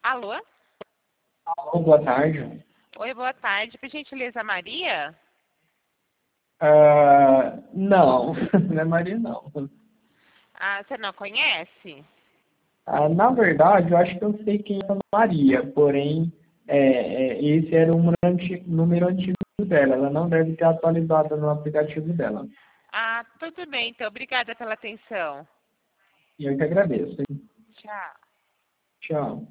Alô? Alô, boa tarde. Oi, boa tarde. Por gentileza, Maria? Não, não é Maria, não. Ah, você não conhece? Na verdade, eu acho que eu sei quem é a Maria, porém, esse era o número antigo dela. Ela não deve ter atualizado no aplicativo dela. Ah, tudo bem, então. Obrigada pela atenção. E eu que agradeço. Tchau. Tchau.